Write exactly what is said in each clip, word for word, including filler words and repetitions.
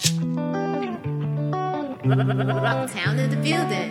Rocktown in the building.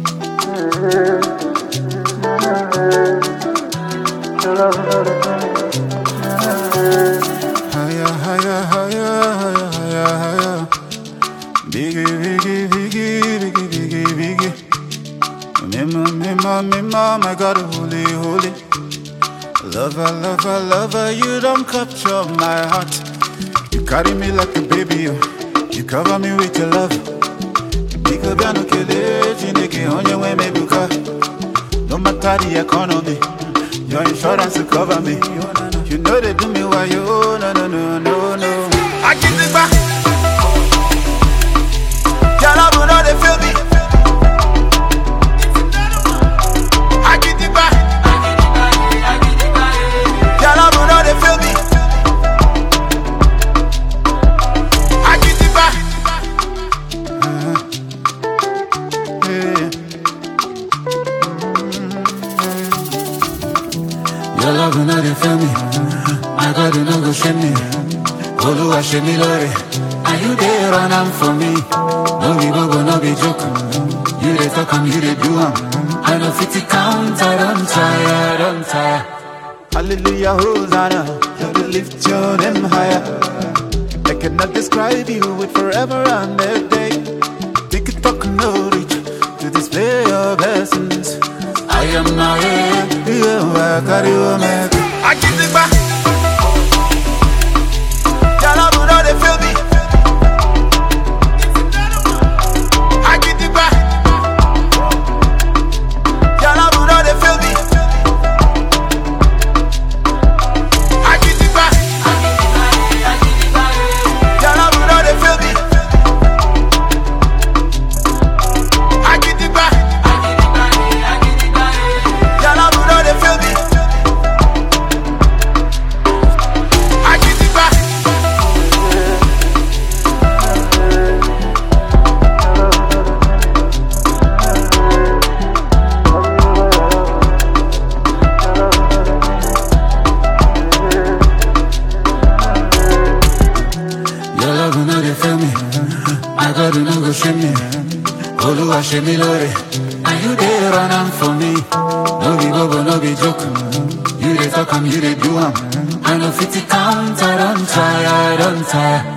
Higher, higher, higher, higher, higher, higher. Biggie, biggie, biggie, biggie, biggie, biggie. Mima, mima, mima, my God, holy, holy. Lover, lover, lover, you don't capture my heart. You carry me like a baby, oh. You cover me with your love. Bika biano kele, chineke onye we me buka. No matter the economy, your insurance will cover me. You know they do me why you, no, no, no, no, no. I get it back. Your love will not feel me. I get it back. Your love will not feel me. I get it back. Uh-huh. Yeah. Your love will not feel me. My God, you no go shame me. Oluwa shame me, Lord. Are you there and I'm for me? No be go, no be joke. You dey talk and you dey do am. I know fifty count, I don't tire, I don't tire. Hallelujah, Hosanna, Lord, we lift your name higher. I cannot describe you with forever and a day. Take it talk no reach to display your blessings. I am not here, you are carry your man. I get it back. Your love will not feel me. I get it back. Your love will not feel me. I get it back. Your love will not feel me. I get it back. Your love will not feel me. I get it back. Your love will not feel me. My God, you no go shame me. Oluwa shame me, Lord. Are you there and I'm for me? No be go, no be joke. You dey talk and you dey do am. I know fifty count, I don't tire, I don't tire.